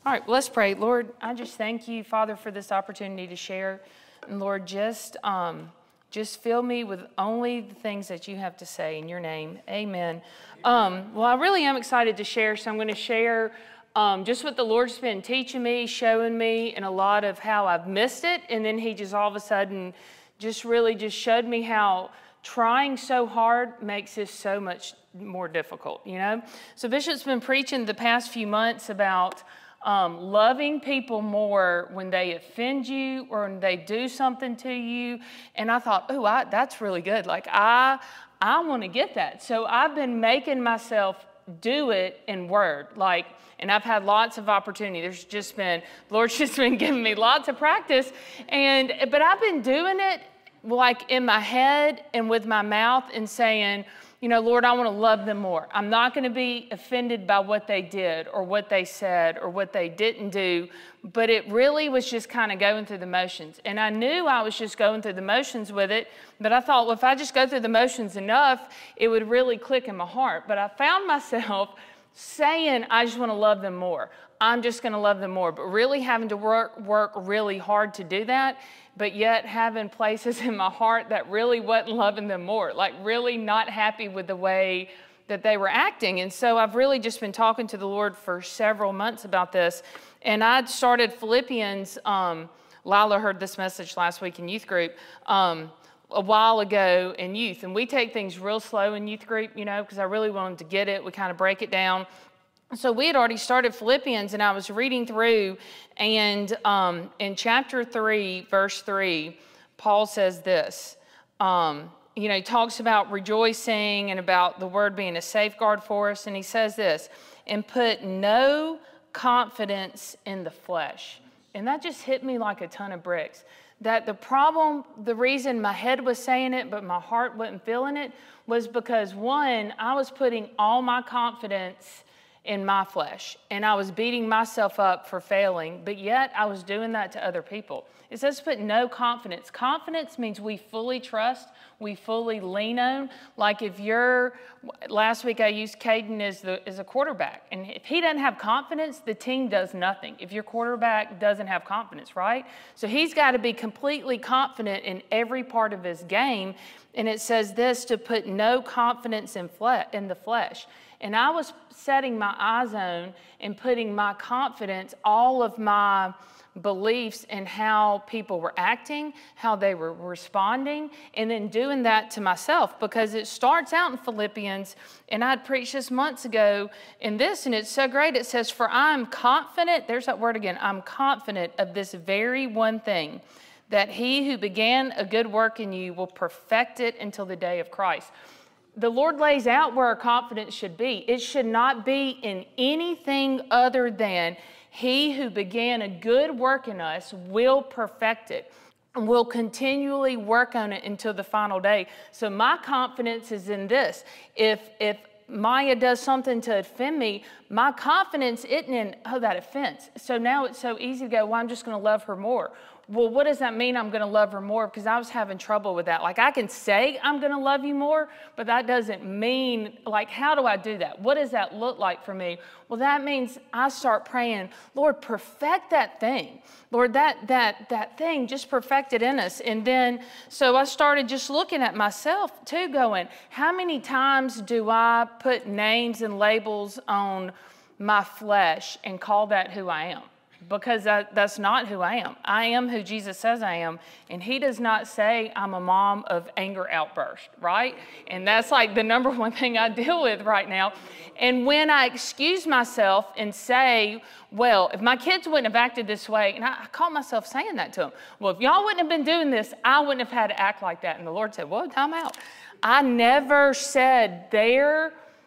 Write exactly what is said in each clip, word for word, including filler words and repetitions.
All right, let's pray. Lord, I just thank you, Father, for this opportunity to share. And Lord, just um, just fill me with only the things that you have to say in your name. Amen. Um, well, I really am excited to share, so I'm going to share um, just what the Lord's been teaching me, showing me, and a lot of how I've missed it. And then he just all of a sudden just really just showed me how trying so hard makes this so much more difficult, you know? So Bishop's been preaching the past few months about Um, loving people more when they offend you or when they do something to you. And I thought, oh, I, that's really good. Like, I, I want to get that. So I've been making myself do it in word. Like, and I've had lots of opportunity. There's just been, the Lord's just been giving me lots of practice. And, but I've been doing it like in my head and with my mouth and saying, you know, Lord, I want to love them more. I'm not going to be offended by what they did or what they said or what they didn't do, but it really was just kind of going through the motions. And I knew I was just going through the motions with it, but I thought, well, if I just go through the motions enough, it would really click in my heart. But I found myself saying, I just want to love them more. I'm just going to love them more, but really having to work, work really hard to do that, but yet having places in my heart that really wasn't loving them more, like really not happy with the way that they were acting. And so I've really just been talking to the Lord for several months about this. And I'd started Philippians, um, Lila heard this message last week in youth group, um, a while ago in youth. And we take things real slow in youth group, you know, because I really wanted to get it. We kind of break it down. So we had already started Philippians, and I was reading through, and um, in chapter three, verse three, Paul says this. Um, you know, he talks about rejoicing and about the word being a safeguard for us, and he says this, and put no confidence in the flesh. And that just hit me like a ton of bricks. That the problem, the reason my head was saying it, but my heart wasn't feeling it, was because, one, I was putting all my confidence in my flesh, and I was beating myself up for failing, but yet I was doing that to other people. It says put no confidence. Confidence means we fully trust, we fully lean on. Like if you're, last week I used Caden as, the, as a quarterback, and if he doesn't have confidence, the team does nothing. If your quarterback doesn't have confidence, right? So he's got to be completely confident in every part of his game, and it says this, to put no confidence in, fle- in the flesh. And I was setting my eyes on and putting my confidence, all of my beliefs in how people were acting, how they were responding, and then doing that to myself, because it starts out in Philippians, and I'd preached this months ago in this, and it's so great. It says, for I'm confident, there's that word again, I'm confident of this very one thing, that he who began a good work in you will perfect it until the day of Christ. The Lord lays out where our confidence should be. It should not be in anything other than he who began a good work in us will perfect it and will continually work on it until the final day. So my confidence is in this. If, if Maya does something to offend me, my confidence isn't in, oh, that offense. So now it's so easy to go, well, I'm just going to love her more. Well, what does that mean I'm going to love her more? Because I was having trouble with that. Like, I can say I'm going to love you more, but that doesn't mean, like, how do I do that? What does that look like for me? Well, that means I start praying, Lord, perfect that thing. Lord, that that that thing, just perfect it in us. And then, so I started just looking at myself, too, going, how many times do I put names and labels on my flesh and call that who I am? Because that, that's not who I am. I am who Jesus says I am. And he does not say I'm a mom of anger outburst, right? And that's like the number one thing I deal with right now. And when I excuse myself and say, well, if my kids wouldn't have acted this way, and I, I caught myself saying that to them, well, if y'all wouldn't have been doing this, I wouldn't have had to act like that. And the Lord said, well, time out. I never said their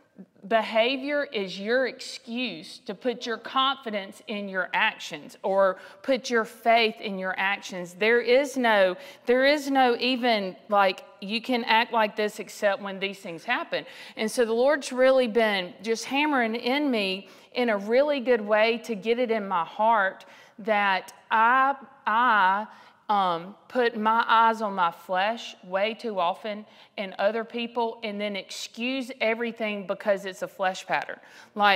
behavior is your excuse to put your confidence in your actions or put your faith in your actions. There is no, there is no even like you can act like this except when these things happen. And so the Lord's really been just hammering in me in a really good way to get it in my heart that I, I, Um, put my eyes on my flesh way too often and other people, and then excuse everything because it's a flesh pattern. Like,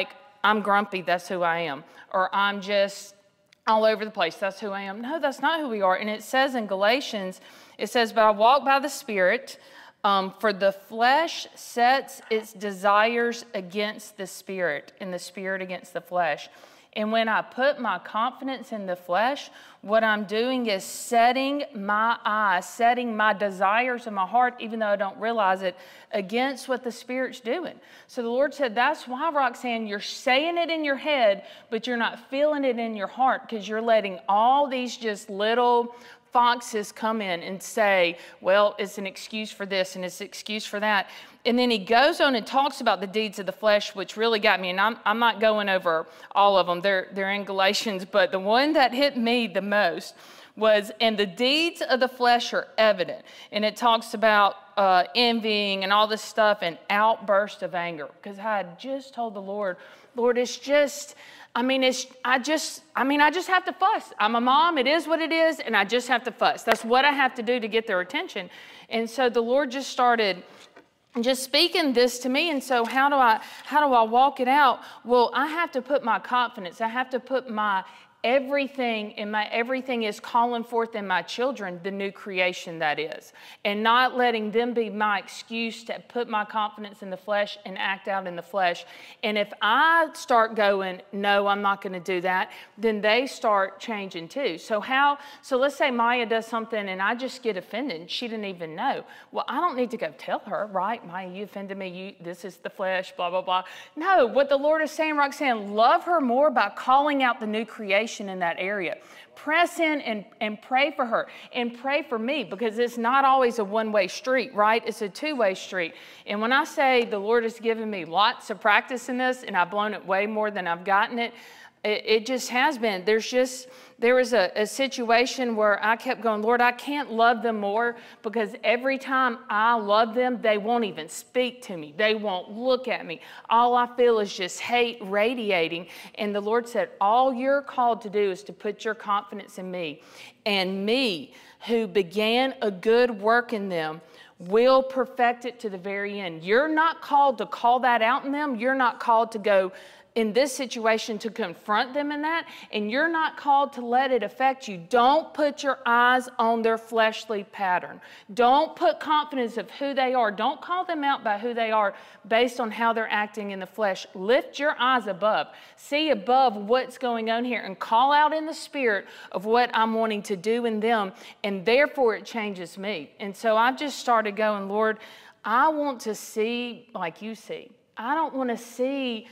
I'm grumpy, that's who I am. Or I'm just all over the place, that's who I am. No, that's not who we are. And it says in Galatians, it says, but I walk by the Spirit, um, for the flesh sets its desires against the Spirit, and the Spirit against the flesh. And when I put my confidence in the flesh, what I'm doing is setting my eyes, setting my desires in my heart, even though I don't realize it, against what the Spirit's doing. So the Lord said, that's why, Roxanne, you're saying it in your head, but you're not feeling it in your heart, because you're letting all these just little foxes come in and say, well, it's an excuse for this and it's an excuse for that. And then he goes on and talks about the deeds of the flesh, which really got me. And I'm, I'm not going over all of them. They're, they're in Galatians. But the one that hit me the most was, and the deeds of the flesh are evident. And it talks about uh, envying and all this stuff and outburst of anger. Because I had just told the Lord, Lord, it's just... I mean, it's, I just, I mean, I just have to fuss. I'm a mom, it is what it is, and I just have to fuss. That's what I have to do to get their attention. And so the Lord just started just speaking this to me. And so how do I, how do I walk it out? Well, I have to put my confidence, I have to put my everything in my, everything is calling forth in my children the new creation that is, and not letting them be my excuse to put my confidence in the flesh and act out in the flesh. And if I start going, no, I'm not going to do that, then they start changing too. So how, so let's say Maya does something and I just get offended. She didn't even know. Well, I don't need to go tell her, right? Maya, you offended me. You, this is the flesh, blah, blah, blah. No, what the Lord is saying, Roxanne, love her more by calling out the new creation in that area. Press in and, and pray for her, and pray for me, because it's not always a one-way street, right? It's a two-way street. And when I say the Lord has given me lots of practice in this, and I've blown it way more than I've gotten it, it, it just has been. There's just, there was a, a situation where I kept going, Lord, I can't love them more, because every time I love them, they won't even speak to me. They won't look at me. All I feel is just hate radiating. And the Lord said, all you're called to do is to put your confidence in me. And me, who began a good work in them, will perfect it to the very end. You're not called to call that out in them. You're not called to go in this situation to confront them in that, and you're not called to let it affect you. Don't put your eyes on their fleshly pattern. Don't put confidence of who they are. Don't call them out by who they are based on how they're acting in the flesh. Lift your eyes above. See above what's going on here and call out in the Spirit of what I'm wanting to do in them, and therefore it changes me. And so I've just started going, Lord, I want to see like you see. I don't want to see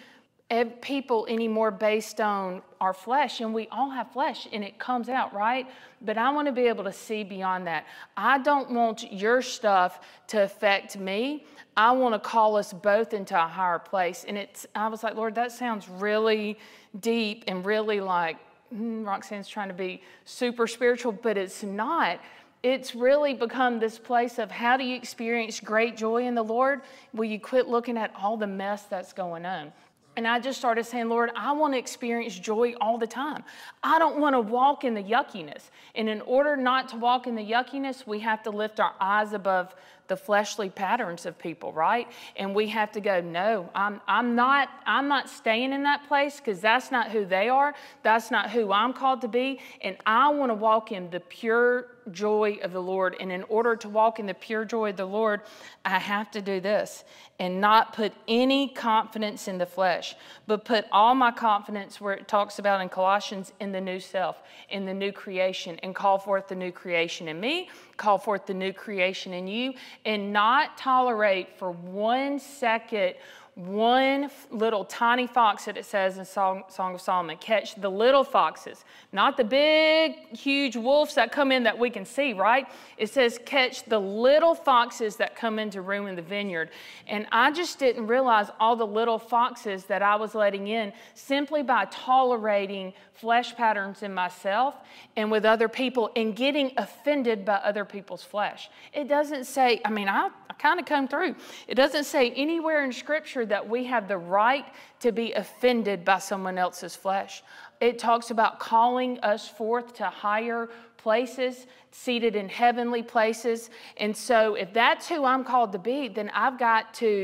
people anymore based on our flesh, and we all have flesh and it comes out, right? But I want to be able to see beyond that. I don't want your stuff to affect me. I want to call us both into a higher place. And it's, I was like, Lord, that sounds really deep and really like, hmm, Roxanne's trying to be super spiritual, but it's not. It's really become this place of, how do you experience great joy in the Lord? Will you quit looking at all the mess that's going on? And I just started saying, Lord, I want to experience joy all the time. I don't want to walk in the yuckiness. And in order not to walk in the yuckiness, we have to lift our eyes above the fleshly patterns of people, right? And we have to go, no, I'm, I'm not, I'm not staying in that place, because that's not who they are. That's not who I'm called to be. And I want to walk in the pure joy of the Lord. And in order to walk in the pure joy of the Lord, I have to do this and not put any confidence in the flesh, but put all my confidence, where it talks about in Colossians, in the new self, in the new creation, and call forth the new creation in me, call forth the new creation in you, and not tolerate for one second one little tiny fox that it says in Song, Song of Solomon. Catch the little foxes, not the big, huge wolves that come in that we can see, right? It says catch the little foxes that come in to ruin the vineyard. And I just didn't realize all the little foxes that I was letting in simply by tolerating flesh patterns in myself and with other people, and getting offended by other people's flesh. It doesn't say, I mean, I, I kind of come through. It doesn't say anywhere in Scripture that we have the right to be offended by someone else's flesh. It talks about calling us forth to higher places, seated in heavenly places. And so if that's who I'm called to be, then I've got to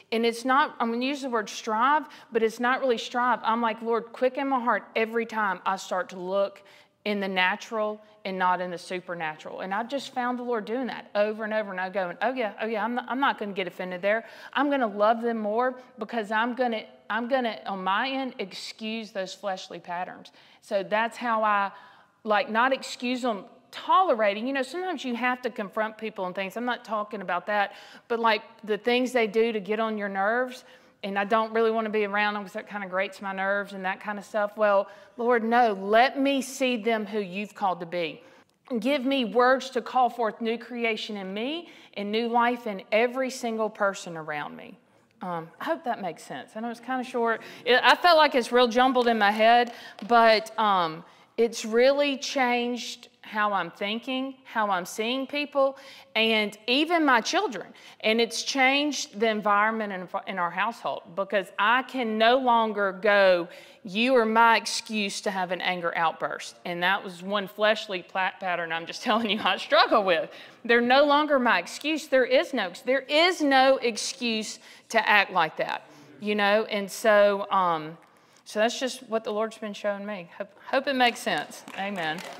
And it's not, I'm going to use the word strive, but it's not really strive. I'm like, Lord, quicken my heart every time I start to look in the natural and not in the supernatural. And I just found the Lord doing that over and over. And I go, oh yeah, oh yeah, I'm not, I'm not going to get offended there. I'm going to love them more because I'm going to, I'm going to, on my end, excuse those fleshly patterns. So that's how I, like, not excuse them, tolerating. You know, sometimes you have to confront people and things. I'm not talking about that. But like the things they do to get on your nerves, and I don't really want to be around them because that kind of grates my nerves and that kind of stuff. Well, Lord, no, let me see them who you've called to be. Give me words to call forth new creation in me and new life in every single person around me. Um, I hope that makes sense. I know it's kind of short. It, I felt like it's real jumbled in my head, but um, it's really changed how I'm thinking, how I'm seeing people, and even my children. And it's changed the environment in, in our household because I can no longer go, you are my excuse to have an anger outburst. And that was one fleshly pattern I'm just telling you I struggle with. They're no longer my excuse. There is no, there is no excuse to act like that, you know? And so, um, so that's just what the Lord's been showing me. Hope, hope it makes sense. Amen.